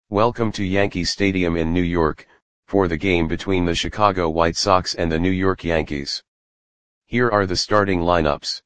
Welcome to Yankee Stadium in New York, for the game between the Chicago White Sox and the New York Yankees. Here are the starting lineups.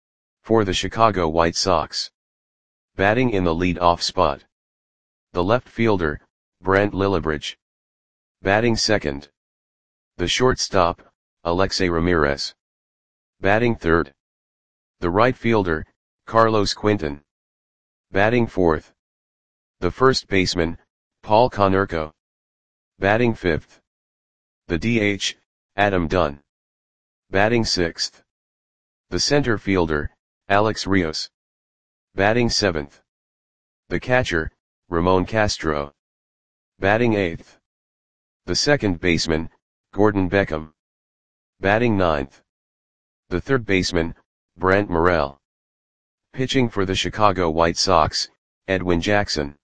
For the Chicago White Sox. Batting in the lead-off spot. The left fielder, Brent Lillibridge. Batting second. The shortstop, Alexei Ramirez. Batting third. The right fielder, Carlos Quentin. Batting fourth. The first baseman, Paul Konerko. Batting fifth. The DH, Adam Dunn. Batting sixth. The center fielder, Alex Rios. Batting seventh. The catcher, Ramon Castro. Batting eighth. The second baseman, Gordon Beckham. Batting ninth. The third baseman, Brent Morel. Pitching for the Chicago White Sox, Edwin Jackson.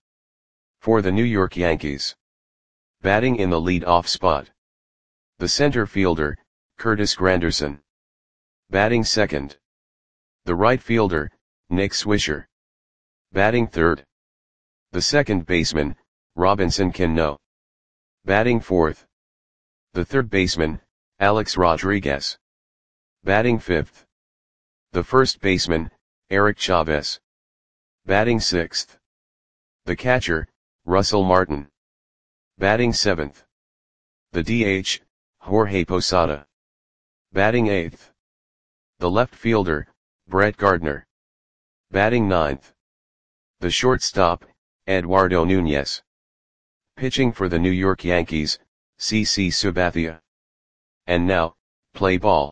For the New York Yankees. Batting in the lead-off spot. The center fielder, Curtis Granderson. Batting second. The right fielder, Nick Swisher. Batting third. The second baseman, Robinson Cano. Batting fourth. The third baseman, Alex Rodriguez. Batting fifth. The first baseman, Eric Chavez. Batting sixth. The catcher, Russell Martin. Batting seventh. The DH, Jorge Posada. Batting eighth. The left fielder, Brett Gardner. Batting ninth. The shortstop, Eduardo Nunez. Pitching for the New York Yankees, CC Sabathia. And now, play ball.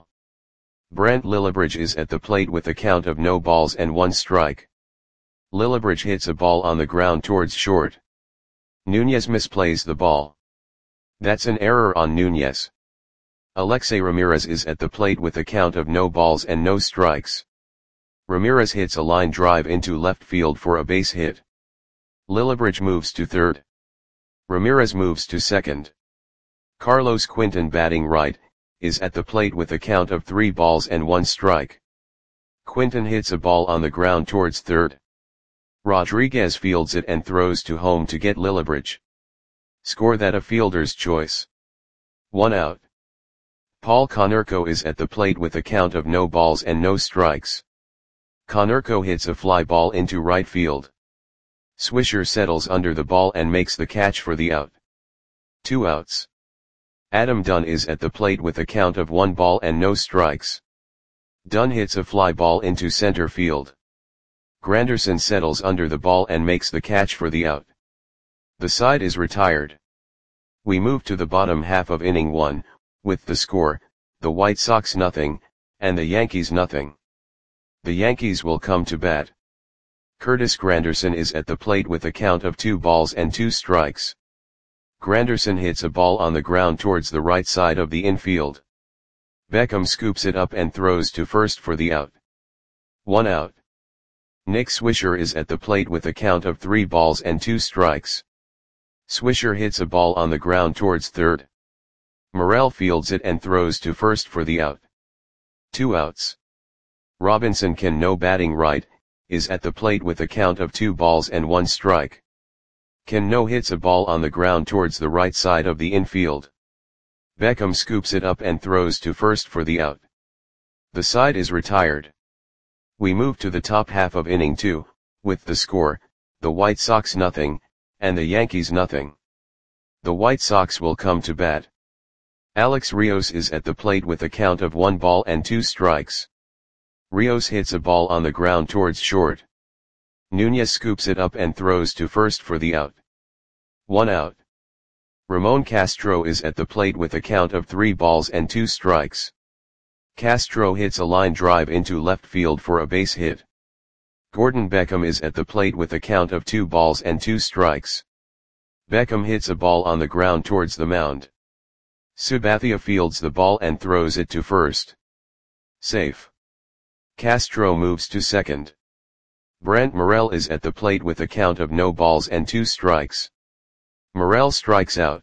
Brent Lillibridge is at the plate with a count of no balls and one strike. Lillibridge hits a ball on the ground towards short. Nunez misplays the ball. That's an error on Nunez. Alexei Ramirez is at the plate with a count of no balls and no strikes. Ramirez hits a line drive into left field for a base hit. Lillibridge moves to third. Ramirez moves to second. Carlos Quentin, batting right, is at the plate with a count of 3 balls and 1 strike. Quentin hits a ball on the ground towards third. Rodriguez fields it and throws to home to get Lillibridge. Score that a fielder's choice. 1 out. Paul Konerko is at the plate with a count of no balls and no strikes. Konerko hits a fly ball into right field. Swisher settles under the ball and makes the catch for the out. 2 outs. Adam Dunn is at the plate with a count of 1 ball and no strikes. Dunn hits a fly ball into center field. Granderson settles under the ball and makes the catch for the out. The side is retired. We move to the bottom half of inning 1, with the score, the White Sox 0, and the Yankees 0. The Yankees will come to bat. Curtis Granderson is at the plate with a count of 2 balls and 2 strikes. Granderson hits a ball on the ground towards the right side of the infield. Beckham scoops it up and throws to first for the out. 1 out. Nick Swisher is at the plate with a count of 3 balls and 2 strikes. Swisher hits a ball on the ground towards third. Morel fields it and throws to first for the out. 2 outs. Robinson Cano, batting right, is at the plate with a count of 2 balls and 1 strike. Cano hits a ball on the ground towards the right side of the infield. Beckham scoops it up and throws to first for the out. The side is retired. We move to the top half of inning 2, with the score, the White Sox 0, and the Yankees 0. The White Sox will come to bat. Alex Rios is at the plate with a count of 1 ball and 2 strikes. Rios hits a ball on the ground towards short. Nunez scoops it up and throws to first for the out. 1 out. Ramon Castro is at the plate with a count of 3 balls and 2 strikes. Castro hits a line drive into left field for a base hit. Gordon Beckham is at the plate with a count of 2 balls and 2 strikes. Beckham hits a ball on the ground towards the mound. Sabathia fields the ball and throws it to first. Safe. Castro moves to second. Brent Morel is at the plate with a count of no balls and 2 strikes. Morel strikes out.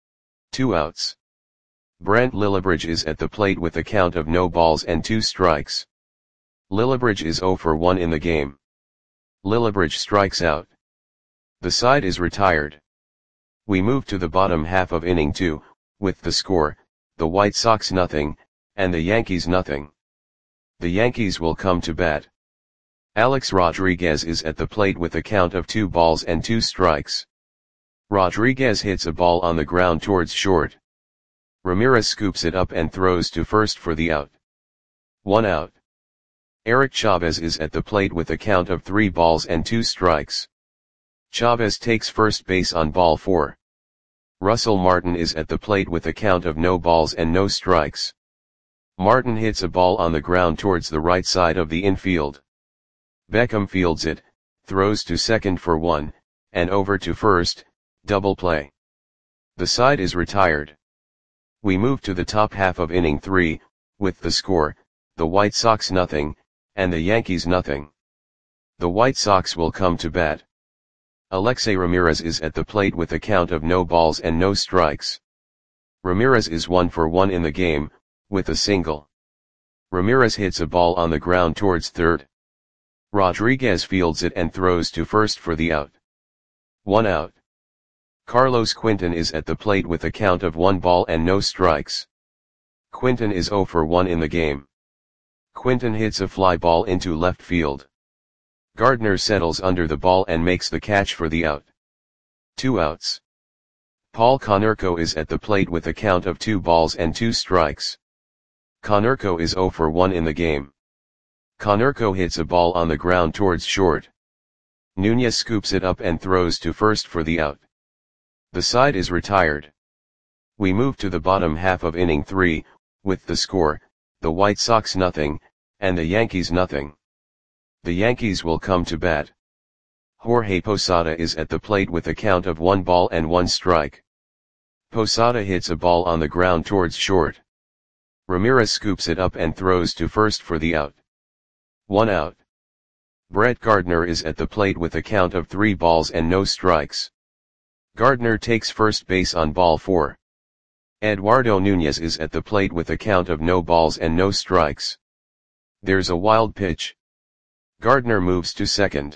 2 outs. Brent Lillibridge is at the plate with a count of no balls and 2 strikes. Lillibridge is 0 for 1 in the game. Lillibridge strikes out. The side is retired. We move to the bottom half of inning 2, with the score, the White Sox nothing, and the Yankees nothing. The Yankees will come to bat. Alex Rodriguez is at the plate with a count of 2 balls and 2 strikes. Rodriguez hits a ball on the ground towards short. Ramirez scoops it up and throws to first for the out. 1 out. Eric Chavez is at the plate with a count of 3 balls and 2 strikes. Chavez takes first base on ball 4. Russell Martin is at the plate with a count of no balls and no strikes. Martin hits a ball on the ground towards the right side of the infield. Beckham fields it, throws to second for 1, and over to first, double play. The side is retired. We move to the top half of inning 3, with the score, the White Sox nothing, and the Yankees nothing. The White Sox will come to bat. Alexei Ramirez is at the plate with a count of no balls and no strikes. Ramirez is 1 for 1 in the game, with a single. Ramirez hits a ball on the ground towards third. Rodriguez fields it and throws to first for the out. 1 out. Carlos Quinton is at the plate with a count of 1 ball and no strikes. Quinton is 0 for 1 in the game. Quinton hits a fly ball into left field. Gardner settles under the ball and makes the catch for the out. 2 outs. Paul Konerko is at the plate with a count of 2 balls and 2 strikes. Konerko is 0 for 1 in the game. Konerko hits a ball on the ground towards short. Nunez scoops it up and throws to first for the out. The side is retired. We move to the bottom half of inning 3, with the score, the White Sox nothing, and the Yankees nothing. The Yankees will come to bat. Jorge Posada is at the plate with a count of 1 ball and 1 strike. Posada hits a ball on the ground towards short. Ramirez scoops it up and throws to first for the out. 1 out. Brett Gardner is at the plate with a count of 3 balls and no strikes. Gardner takes first base on ball 4. Eduardo Nunez is at the plate with a count of no balls and no strikes. There's a wild pitch. Gardner moves to second.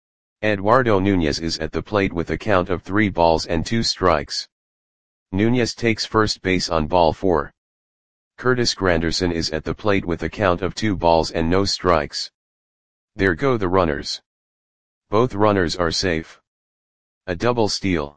Eduardo Nunez is at the plate with a count of 3 balls and 2 strikes. Nunez takes first base on ball 4. Curtis Granderson is at the plate with a count of 2 balls and no strikes. There go the runners. Both runners are safe. A double steal.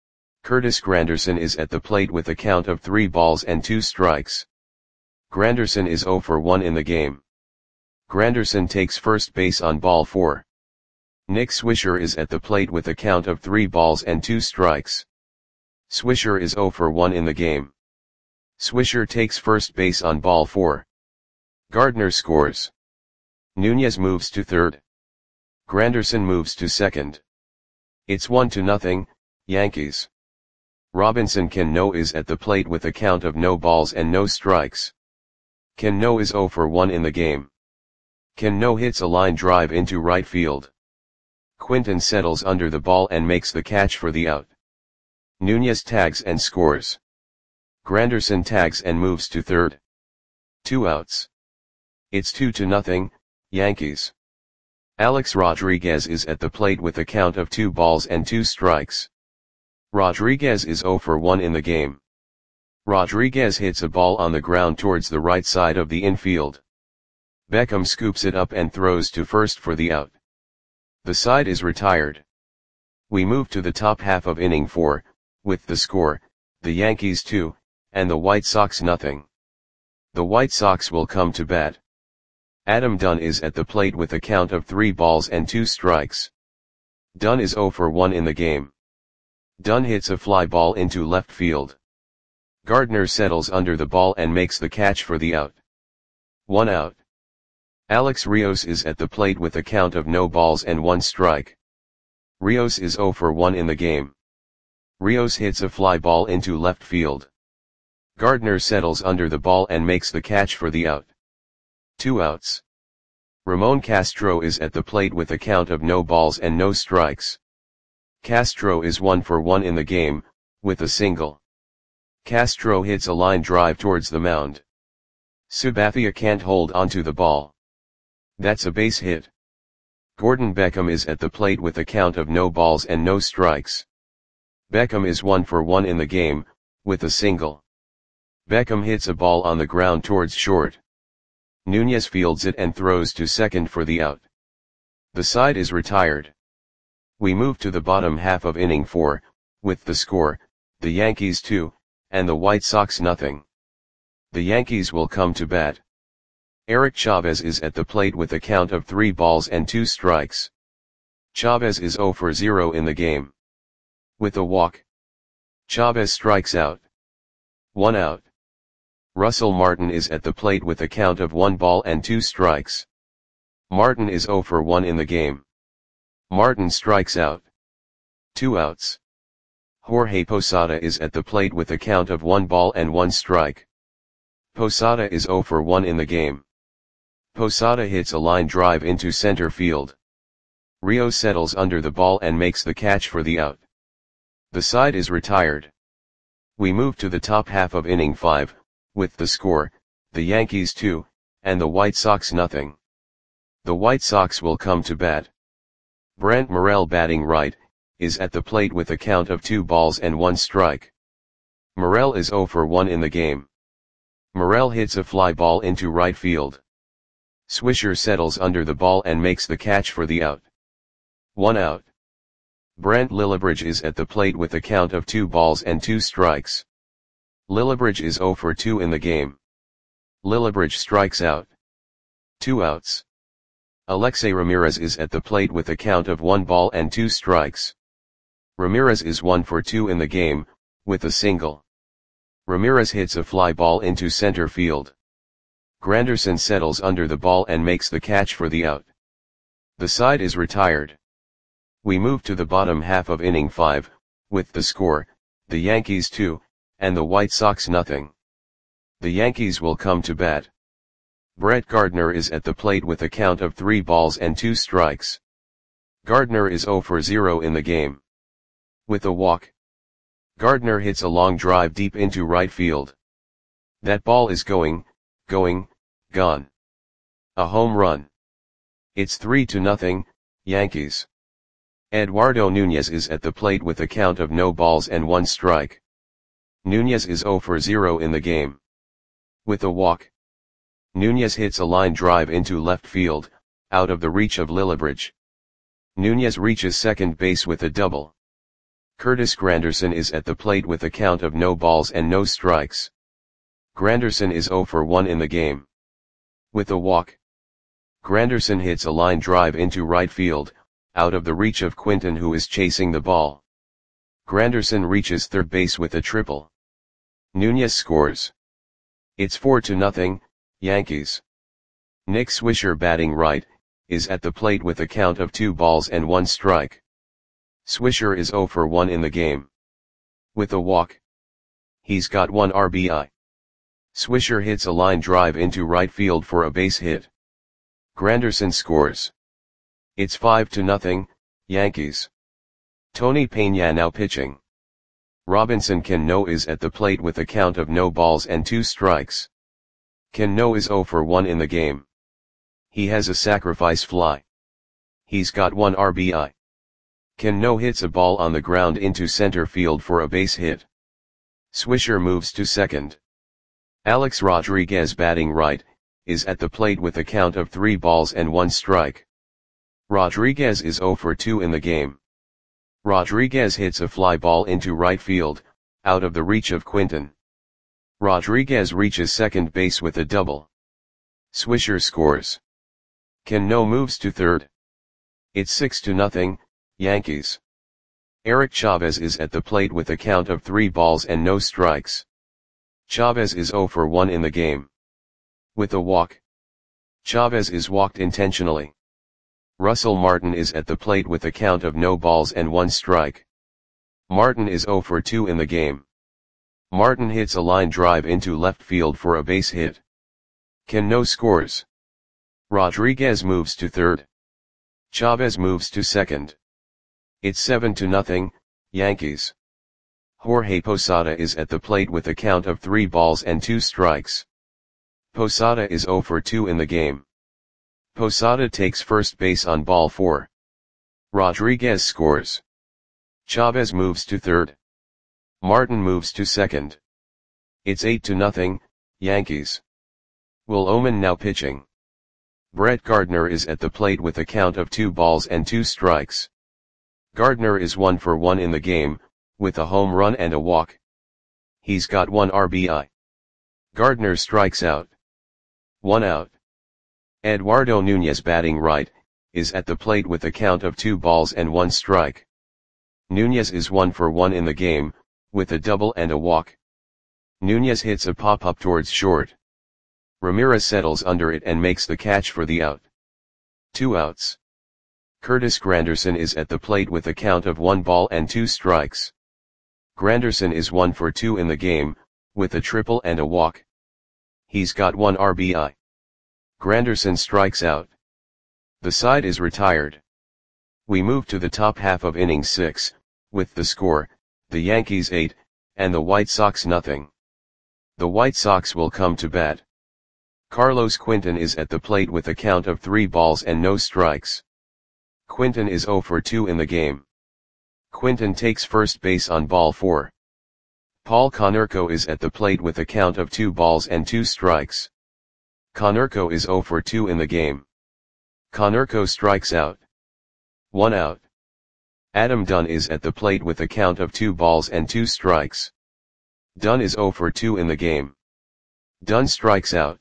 Curtis Granderson is at the plate with a count of 3 balls and 2 strikes. Granderson is 0 for 1 in the game. Granderson takes first base on ball 4. Nick Swisher is at the plate with a count of 3 balls and 2 strikes. Swisher is 0 for 1 in the game. Swisher takes first base on ball 4. Gardner scores. Nunez moves to third. Granderson moves to second. It's 1-0, Yankees. Robinson Cano is at the plate with a count of no balls and no strikes. Cano is 0 for 1 in the game. Cano hits a line drive into right field. Quinton settles under the ball and makes the catch for the out. Nunez tags and scores. Granderson tags and moves to third. 2 outs. It's 2-0, Yankees. Alex Rodriguez is at the plate with a count of 2 balls and 2 strikes. Rodriguez is 0 for 1 in the game. Rodriguez hits a ball on the ground towards the right side of the infield. Beckham scoops it up and throws to first for the out. The side is retired. We move to the top half of inning 4, with the score, the Yankees 2, and the White Sox nothing. The White Sox will come to bat. Adam Dunn is at the plate with a count of 3 balls and 2 strikes. Dunn is 0 for 1 in the game. Dunn hits a fly ball into left field. Gardner settles under the ball and makes the catch for the out. 1 out. Alex Rios is at the plate with a count of no balls and 1 strike. Rios is 0 for 1 in the game. Rios hits a fly ball into left field. Gardner settles under the ball and makes the catch for the out. 2 outs. Ramon Castro is at the plate with a count of no balls and no strikes. Castro is 1 for 1 in the game, with a single. Castro hits a line drive towards the mound. Sabathia can't hold onto the ball. That's a base hit. Gordon Beckham is at the plate with a count of no balls and no strikes. Beckham is 1 for 1 in the game, with a single. Beckham hits a ball on the ground towards short. Nunez fields it and throws to second for the out. The side is retired. We move to the bottom half of inning 4, with the score, the Yankees 2, and the White Sox nothing. The Yankees will come to bat. Eric Chavez is at the plate with a count of 3 balls and 2 strikes. Chavez is 0 for 0 in the game. With a walk, Chavez strikes out. 1 out. Russell Martin is at the plate with a count of 1 ball and 2 strikes. Martin is 0 for 1 in the game. Martin strikes out. 2 outs. Jorge Posada is at the plate with a count of 1 ball and 1 strike. Posada is 0 for 1 in the game. Posada hits a line drive into center field. Rio settles under the ball and makes the catch for the out. The side is retired. We move to the top half of inning 5, with the score, the Yankees 2, and the White Sox nothing. The White Sox will come to bat. Brent Morel, batting right, is at the plate with a count of 2 balls and 1 strike. Morel is 0 for 1 in the game. Morel hits a fly ball into right field. Swisher settles under the ball and makes the catch for the out. 1 out. Brent Lillibridge is at the plate with a count of 2 balls and 2 strikes. Lillibridge is 0 for 2 in the game. Lillibridge strikes out. 2 outs. Alexei Ramirez is at the plate with a count of 1 ball and 2 strikes. Ramirez is 1 for 2 in the game, with a single. Ramirez hits a fly ball into center field. Granderson settles under the ball and makes the catch for the out. The side is retired. We move to the bottom half of inning 5, with the score, the Yankees 2, and the White Sox nothing. The Yankees will come to bat. Brett Gardner is at the plate with a count of 3 balls and 2 strikes. Gardner is 0 for 0 in the game. With a walk, Gardner hits a long drive deep into right field. That ball is gone. A home run. It's 3-0, Yankees. Eduardo Nunez is at the plate with a count of no balls and 1 strike. Nunez is 0 for 0 in the game. With a walk, Nunez hits a line drive into left field, out of the reach of Lillibridge. Nunez reaches second base with a double. Curtis Granderson is at the plate with a count of no balls and no strikes. Granderson is 0 for 1 in the game. With a walk, Granderson hits a line drive into right field, out of the reach of Quinton, who is chasing the ball. Granderson reaches third base with a triple. Nunez scores. It's 4-0, Yankees. Nick Swisher, batting right, is at the plate with a count of 2 balls and 1 strike. Swisher is 0 for 1 in the game. With a walk, he's got 1 RBI. Swisher hits a line drive into right field for a base hit. Granderson scores. It's 5-0, Yankees. Tony Peña now pitching. Robinson Cano is at the plate with a count of no balls and 2 strikes. Cano is 0 for 1 in the game. He has a sacrifice fly. He's got 1 RBI. Cano hits a ball on the ground into center field for a base hit. Swisher moves to second. Alex Rodriguez, batting right, is at the plate with a count of 3 balls and 1 strike. Rodriguez is 0 for 2 in the game. Rodriguez hits a fly ball into right field, out of the reach of Quinton. Rodriguez reaches second base with a double. Swisher scores. Cano moves to third. It's 6-0, Yankees. Eric Chavez is at the plate with a count of 3 balls and no strikes. Chavez is 0 for 1 in the game. With a walk, Chavez is walked intentionally. Russell Martin is at the plate with a count of no balls and 1 strike. Martin is 0 for 2 in the game. Martin hits a line drive into left field for a base hit. Cano scores. Rodriguez moves to third. Chavez moves to second. It's 7-0, Yankees. Jorge Posada is at the plate with a count of 3 balls and 2 strikes. Posada is 0 for 2 in the game. Posada takes first base on ball 4. Rodriguez scores. Chavez moves to third. Martin moves to second. It's 8-0, Yankees. Will Omen now pitching. Brett Gardner is at the plate with a count of 2 balls and 2 strikes. Gardner is 1 for 1 in the game, with a home run and a walk. He's got 1 RBI. Gardner strikes out. 1 out. Eduardo Nunez batting right, is at the plate with a count of 2 balls and 1 strike. Nunez is 1 for 1 in the game, with a double and a walk. Nunez hits a pop-up towards short. Ramirez settles under it and makes the catch for the out. 2 outs. Curtis Granderson is at the plate with a count of 1 ball and 2 strikes. Granderson is 1 for 2 in the game, with a triple and a walk. He's got 1 RBI. Granderson strikes out. The side is retired. We move to the top half of inning 6, with the score, the Yankees 8, and the White Sox nothing. The White Sox will come to bat. Carlos Quinton is at the plate with a count of 3 balls and no strikes. Quinton is 0 for 2 in the game. Quinton takes first base on ball 4. Paul Konerko is at the plate with a count of 2 balls and 2 strikes. Konerko is 0 for 2 in the game. Konerko strikes out. 1 out. Adam Dunn is at the plate with a count of 2 balls and 2 strikes. Dunn is 0 for 2 in the game. Dunn strikes out.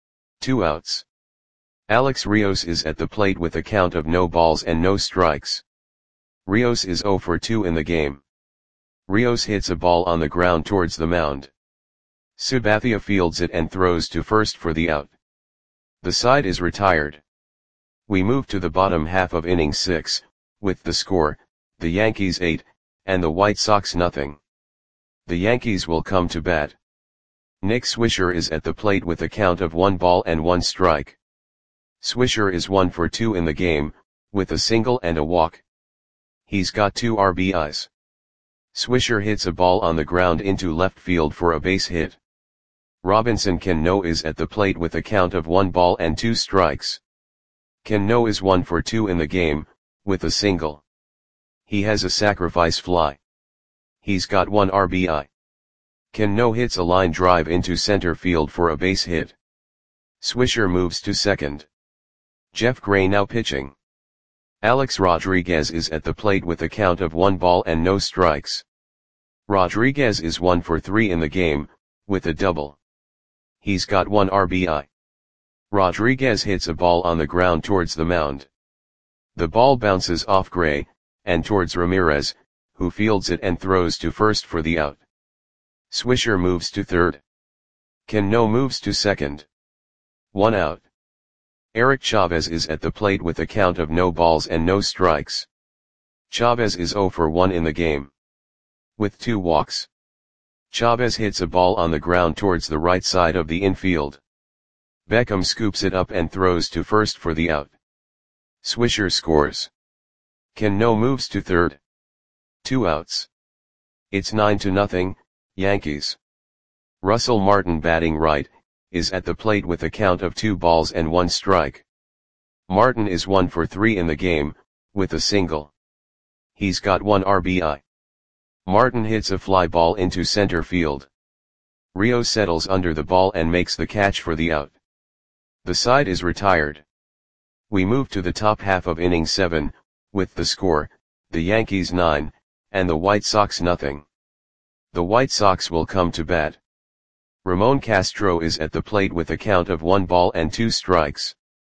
2 outs. Alex Rios is at the plate with a count of no balls and no strikes. Rios is 0 for 2 in the game. Rios hits a ball on the ground towards the mound. Sabathia fields it and throws to first for the out. The side is retired. We move to the bottom half of inning 6, with the score, the Yankees 8, and the White Sox nothing. The Yankees will come to bat. Nick Swisher is at the plate with a count of 1 ball and 1 strike. Swisher is 1 for 2 in the game, with a single and a walk. He's got 2 RBIs. Swisher hits a ball on the ground into left field for a base hit. Robinson Cano is at the plate with a count of 1 ball and 2 strikes. Cano is 1 for 2 in the game, with a single. He has a sacrifice fly. He's got 1 RBI. Cano hits a line drive into center field for a base hit. Swisher moves to second. Jeff Gray now pitching. Alex Rodriguez is at the plate with a count of 1 ball and no strikes. Rodriguez is 1 for 3 in the game, with a double. He's got 1 RBI. Rodriguez hits a ball on the ground towards the mound. The ball bounces off Gray, and towards Ramirez, who fields it and throws to first for the out. Swisher moves to third. Cano moves to second. 1 out. Eric Chavez is at the plate with a count of no balls and no strikes. Chavez is 0 for 1 in the game. With 2 walks. Chavez hits a ball on the ground towards the right side of the infield. Beckham scoops it up and throws to first for the out. Swisher scores. Cano moves to third. 2 outs. It's 9-0, Yankees. Russell Martin batting right, is at the plate with a count of 2 balls and 1 strike. Martin is 1 for 3 in the game, with a single. He's got 1 RBI. Martin hits a fly ball into center field. Rios settles under the ball and makes the catch for the out. The side is retired. We move to the top half of inning 7, with the score, the Yankees 9, and the White Sox nothing. The White Sox will come to bat. Ramon Castro is at the plate with a count of 1 ball and 2 strikes.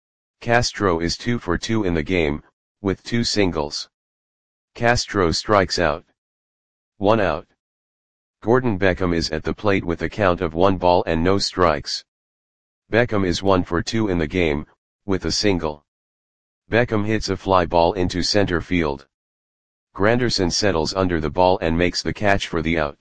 Castro is 2 for 2 in the game, with 2 singles. Castro strikes out. 1 out. Gordon Beckham is at the plate with a count of 1 ball and no strikes. Beckham is 1 for 2 in the game, with a single. Beckham hits a fly ball into center field. Granderson settles under the ball and makes the catch for the out.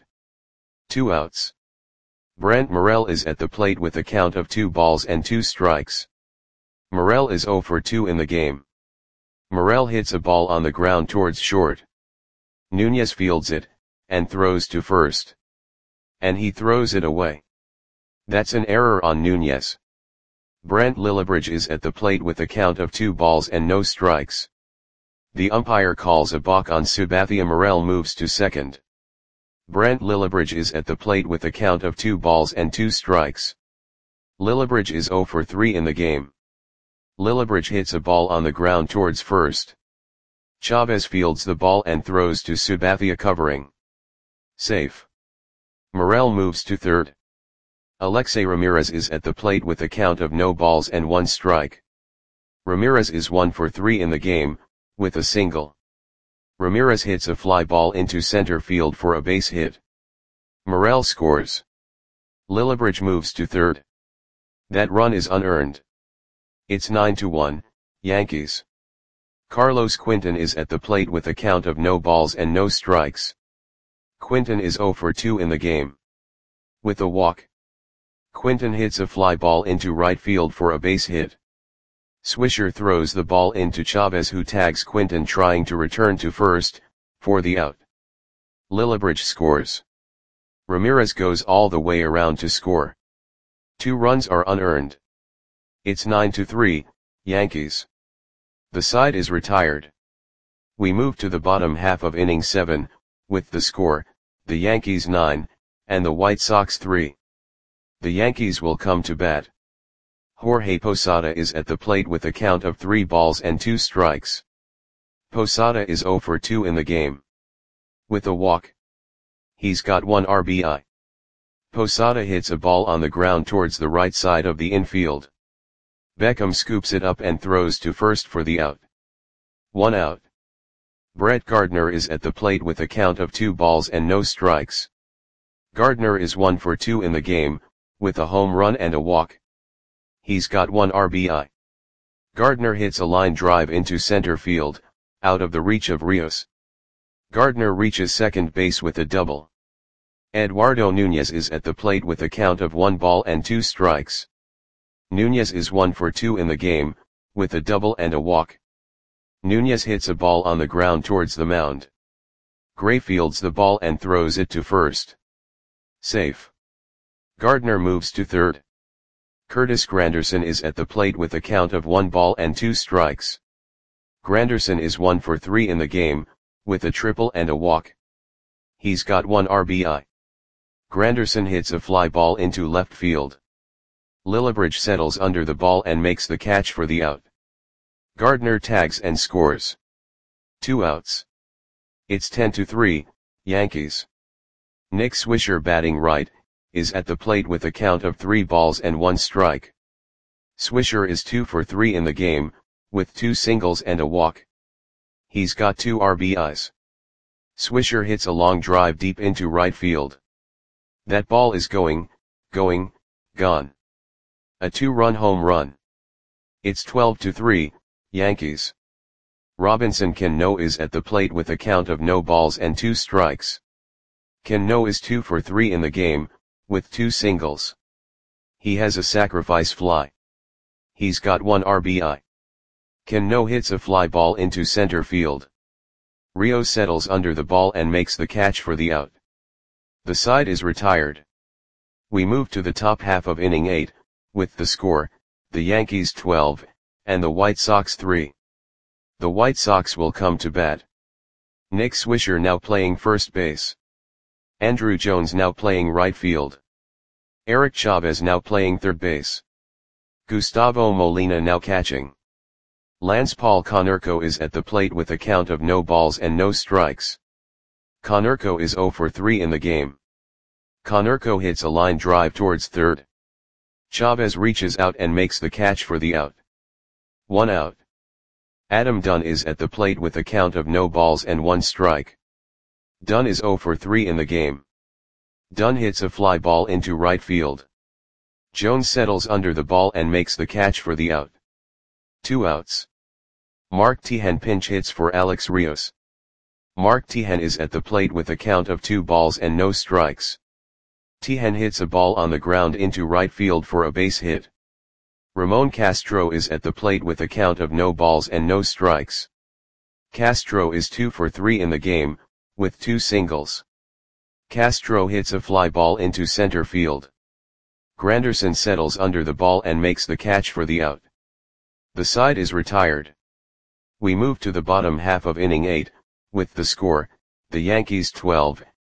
2 outs. Brent Morel is at the plate with a count of 2 balls and 2 strikes. Morel is 0 for 2 in the game. Morel hits a ball on the ground towards short. Nunez fields it, and throws to first. And he throws it away. That's an error on Nunez. Brent Lillibridge is at the plate with a count of 2 balls and no strikes. The umpire calls a balk on Sabathia. Morel moves to second. Brent Lillibridge is at the plate with a count of 2 balls and 2 strikes. Lillibridge is 0 for 3 in the game. Lillibridge hits a ball on the ground towards first. Chavez fields the ball and throws to Sabathia covering. Safe. Morel moves to third. Alexei Ramirez is at the plate with a count of no balls and 1 strike. Ramirez is 1 for 3 in the game, with a single. Ramirez hits a fly ball into center field for a base hit. Morel scores. Lillibridge moves to third. That run is unearned. It's 9-1, Yankees. Carlos Quinton is at the plate with a count of no balls and no strikes. Quinton is 0 for 2 in the game. With a walk. Quinton hits a fly ball into right field for a base hit. Swisher throws the ball into Chavez, who tags Quinton trying to return to first, for the out. Lillibridge scores. Ramirez goes all the way around to score. 2 runs are unearned. It's 9-3, Yankees. The side is retired. We move to the bottom half of inning 7, with the score, the Yankees 9, and the White Sox 3. The Yankees will come to bat. Jorge Posada is at the plate with a count of 3 balls and 2 strikes. Posada is 0 for 2 in the game. With a walk. He's got 1 RBI. Posada hits a ball on the ground towards the right side of the infield. Beckham scoops it up and throws to first for the out. 1 out. Brett Gardner is at the plate with a count of 2 balls and no strikes. Gardner is 1 for 2 in the game, with a home run and a walk. He's got 1 RBI. Gardner hits a line drive into center field, out of the reach of Rios. Gardner reaches second base with a double. Eduardo Nunez is at the plate with a count of 1 ball and 2 strikes. Nunez is 1 for 2 in the game, with a double and a walk. Nunez hits a ball on the ground towards the mound. Gray fields the ball and throws it to first. Safe. Gardner moves to third. Curtis Granderson is at the plate with a count of 1 ball and 2 strikes. Granderson is 1 for 3 in the game, with a triple and a walk. He's got 1 RBI. Granderson hits a fly ball into left field. Lillibridge settles under the ball and makes the catch for the out. Gardner tags and scores. 2 outs. It's 10-3, Yankees. Nick Swisher, batting right, is at the plate with a count of 3 balls and 1 strike. Swisher is 2 for 3 in the game, with 2 singles and a walk. He's got 2 RBIs. Swisher hits a long drive deep into right field. That ball is gone. A 2-run home run. It's 12-3, Yankees. Robinson Cano is at the plate with a count of no balls and 2 strikes. Cano is 2 for 3 in the game, with 2 singles. He has a sacrifice fly. He's got 1 RBI. Cano hits a fly ball into center field. Rios settles under the ball and makes the catch for the out. The side is retired. We move to the top half of inning 8, with the score, the Yankees 12, and the White Sox 3. The White Sox will come to bat. Nick Swisher now playing first base. Andrew Jones now playing right field. Eric Chavez now playing third base. Gustavo Molina now catching. Lance Paul Konerko is at the plate with a count of no balls and no strikes. Konerko is 0 for 3 in the game. Konerko hits a line drive towards third. Chavez reaches out and makes the catch for the out. 1 out. Adam Dunn is at the plate with a count of no balls and 1 strike. Dunn is 0 for 3 in the game. Dunn hits a fly ball into right field. Jones settles under the ball and makes the catch for the out. 2 outs. Mark Tejan pinch hits for Alex Rios. Mark Tejan is at the plate with a count of 2 balls and no strikes. Tejan hits a ball on the ground into right field for a base hit. Ramon Castro is at the plate with a count of no balls and no strikes. Castro is 2 for 3 in the game, with 2 singles. Castro hits a fly ball into center field. Granderson settles under the ball and makes the catch for the out. The side is retired. We move to the bottom half of inning 8, with the score, the Yankees 12,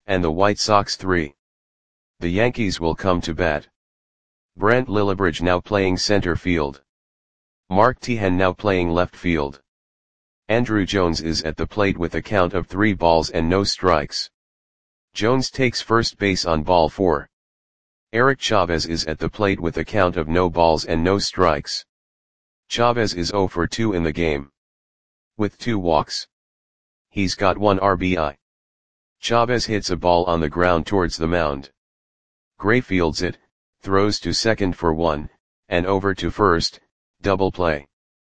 and the White Sox 3. The Yankees will come to bat. Brant Lillibridge now playing center field. Mark Teahen now playing left field. Andruw Jones is at the plate with a count of 3 balls and no strikes. Jones takes first base on ball 4. Eric Chavez is at the plate with a count of no balls and no strikes. Chavez is 0 for 2 in the game, with 2 walks. He's got 1 RBI. Chavez hits a ball on the ground towards the mound. Gray fields it, throws to second for 1, and over to first, double play.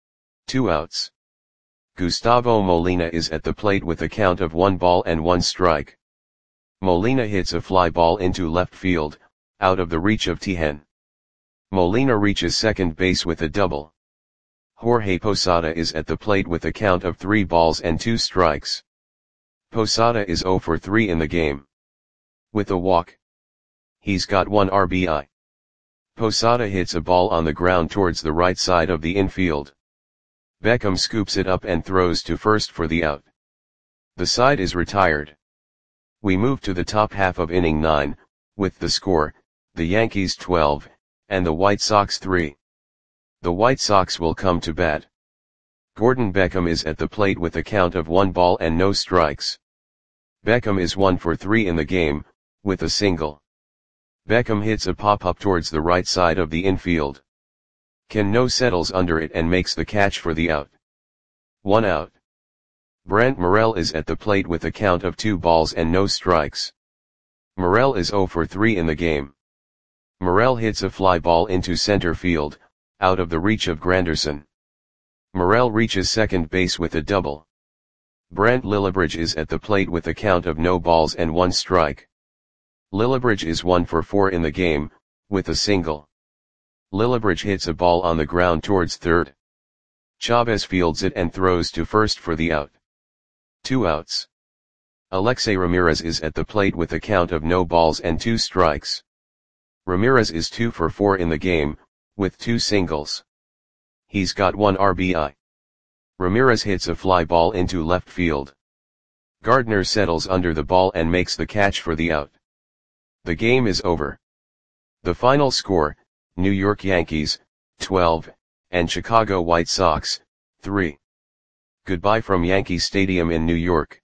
2 outs. Gustavo Molina is at the plate with a count of 1 ball and 1 strike. Molina hits a fly ball into left field, out of the reach of Teahen. Molina reaches second base with a double. Jorge Posada is at the plate with a count of 3 balls and 2 strikes. Posada is 0 for 3 in the game, with a walk. He's got 1 RBI. Posada hits a ball on the ground towards the right side of the infield. Beckham scoops it up and throws to first for the out. The side is retired. We move to the top half of inning 9, with the score, the Yankees 12, and the White Sox 3. The White Sox will come to bat. Gordon Beckham is at the plate with a count of 1 ball and no strikes. Beckham is 1 for 3 in the game, with a single. Beckham hits a pop-up towards the right side of the infield. Cano settles under it and makes the catch for the out. 1 out. Brent Morel is at the plate with a count of 2 balls and no strikes. Morel is 0 for 3 in the game. Morel hits a fly ball into center field, out of the reach of Granderson. Morel reaches second base with a double. Brant Lillibridge is at the plate with a count of no balls and 1 strike. Lillibridge is 1 for 4 in the game, with a single. Lillibridge hits a ball on the ground towards third. Chavez fields it and throws to first for the out. 2 outs. Alexei Ramirez is at the plate with a count of no balls and 2 strikes. Ramirez is 2 for 4 in the game, with 2 singles. He's got 1 RBI. Ramirez hits a fly ball into left field. Gardner settles under the ball and makes the catch for the out. The game is over. The final score, New York Yankees, 12, and Chicago White Sox, 3. Goodbye from Yankee Stadium in New York.